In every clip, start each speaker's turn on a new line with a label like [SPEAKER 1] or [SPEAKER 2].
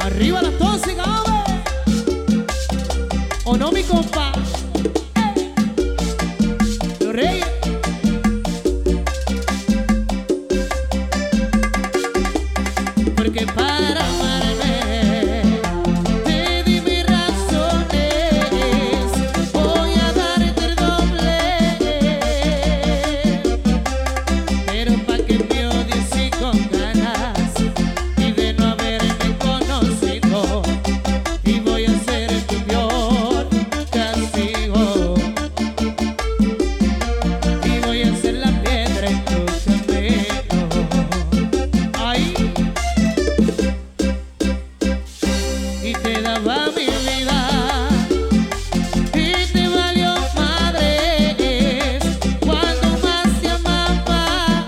[SPEAKER 1] Arriba las tóxicas, hombre. ¿O no, mi compa? Los Reyes. Porque para amarme te di mis razones, voy a darte el doble, pero pa' que me odies y con ganas y de no haberme conocido, y voy a ser tu peor castigo, y voy a ser la piedra en tu camino. Ay, y te daba mi vida y te valió madres cuando más te amaba,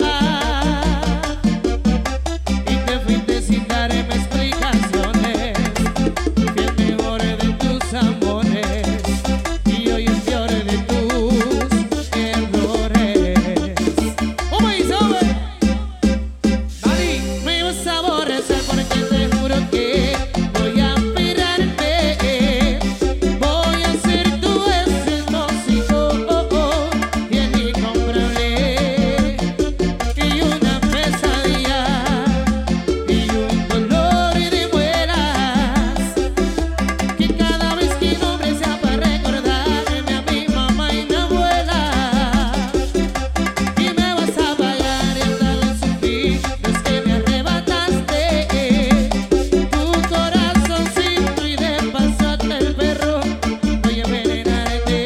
[SPEAKER 1] y te fuiste sin darme explicaciones, que el mejor de tus amores y hoy el peor de tus errores. ¿Cómo dice, hombre? Dani, me vas a aborrecer porque te juro que voy a esperarte, voy a ser tu ese tóxico y el incomparable, y una pesadilla y un dolor de muelas, que cada vez que nombre sea para recordarme a mi mamá y mi abuela, y me vas a pagar y hasta lo sufrí, es que me arrebataste tu corazoncito y de pasarte el perro voy a envenenarte,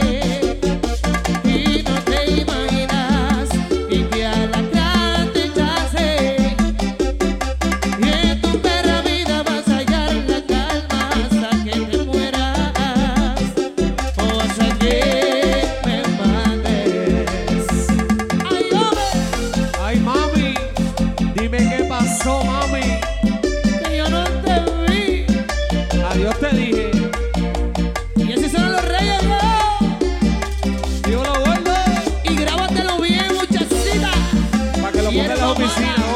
[SPEAKER 1] y no te imaginas y que a la gran te echaste, y en tu perra vida vas a hallar la calma hasta que te mueras o hasta que me mates. Ay, hombre,
[SPEAKER 2] Ay, mami, dime qué pasó, mami.
[SPEAKER 1] que yo no te vi.
[SPEAKER 2] Adiós te dije.
[SPEAKER 1] Y así son los Reyes, ¿no?
[SPEAKER 2] Digo lo gordo,
[SPEAKER 1] Y grábatelo bien, muchachita.
[SPEAKER 2] para que lo ponga en la
[SPEAKER 1] Hierba
[SPEAKER 2] oficina.
[SPEAKER 1] mala.